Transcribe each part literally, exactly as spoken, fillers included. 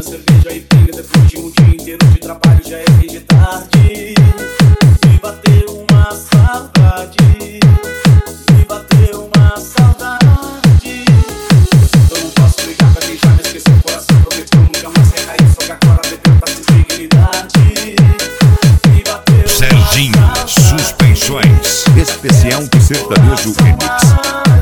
cerveja e pinga. Depois de um dia inteiro de trabalho já é fim de tarde. Me bateu uma saudade, me bateu uma saudade. Eu não posso ligar pra quem já me esqueceu. O coração prometeu nunca mais quer cair. Só que agora bebeu pra sem dignidade. Me bateu Serginho Suspensões, especial do sertanejo remix.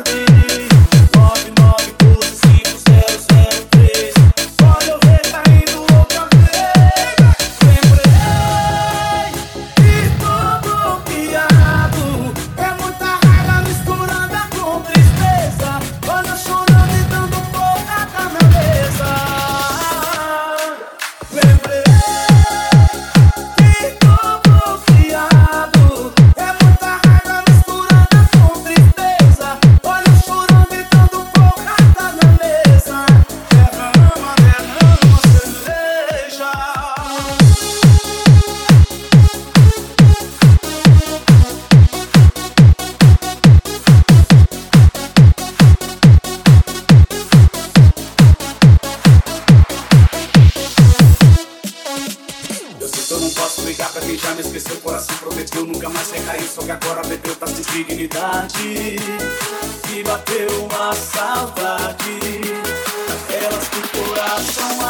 Eu não posso ligar pra quem já me esqueceu. O coração prometeu nunca mais quer cair. Só que agora bebeu tá sem dignidade. Me bateu uma saudade, aquelas que o coração